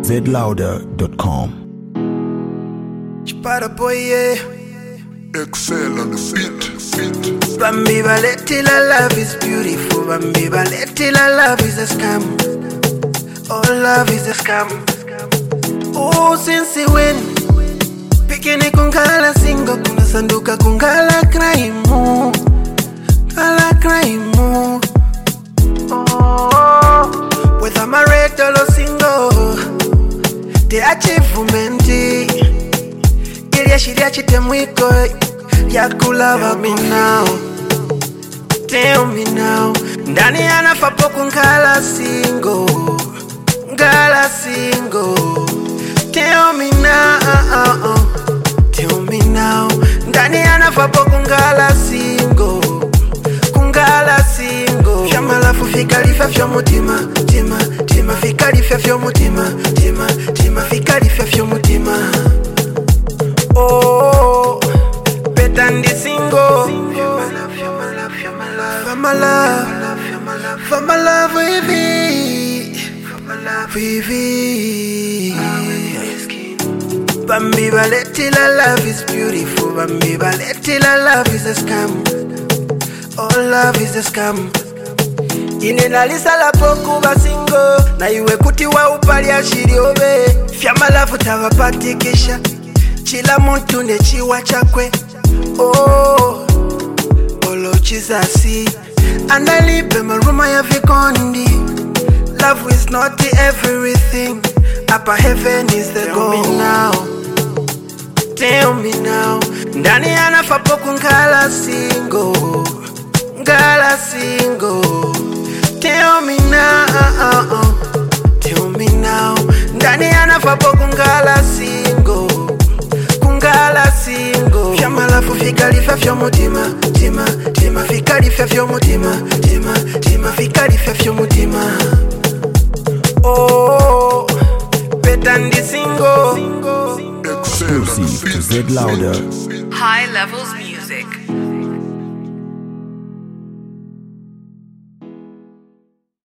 zlouder.com. Para boy, Excel on the beat. Bambi Ballet love is beautiful. Bambi Ballet love is a scam. All love is a scam. Oh, since he win Pikini kungala singo kuna sanduka kungala kraimu. Kala kraimu. Oh, with a mareto lo single. The achievement Ilia shiria chite mwiko ya kulava me now. Tell me now. Ndani anafapo kungala single. Ngala single. Tell me now. Tell me now. Ndani anafapo kungala single. Kungala single. Fyamalafu fikalifa fyo mutima. Tima, tima fikalifa fyo mutima. Tima, tima fikalifa fyo mutima. Oh, petandi single. For my love, Vivi. Bambi Ballet love is beautiful. Bambi Ballet love is a scam. All love is a scam. Inenalisa la poku basingo. Na iwe kuti wa upali ashiri obe. Fyamalafu tawapatikisha. Chila muntu ne chiwa chakwe. Oh, olo chizasi. Andalipe maruma ya vikondi. Love is not the everything. Upper heaven is the goal. Tell me now. Tell me now. Ndani anafapo kungala single. Ngala single. Tell me now. Tell me now. Ndani anafapo kungala single. Kungala single. Fyamalafu fikalifa fyo mutima. Tima, tima fikalifa fyo mutima. Tima, tima fikalifa fyo mutima. Oh, petandi single. Exclusive to zlouder. High Levels Music.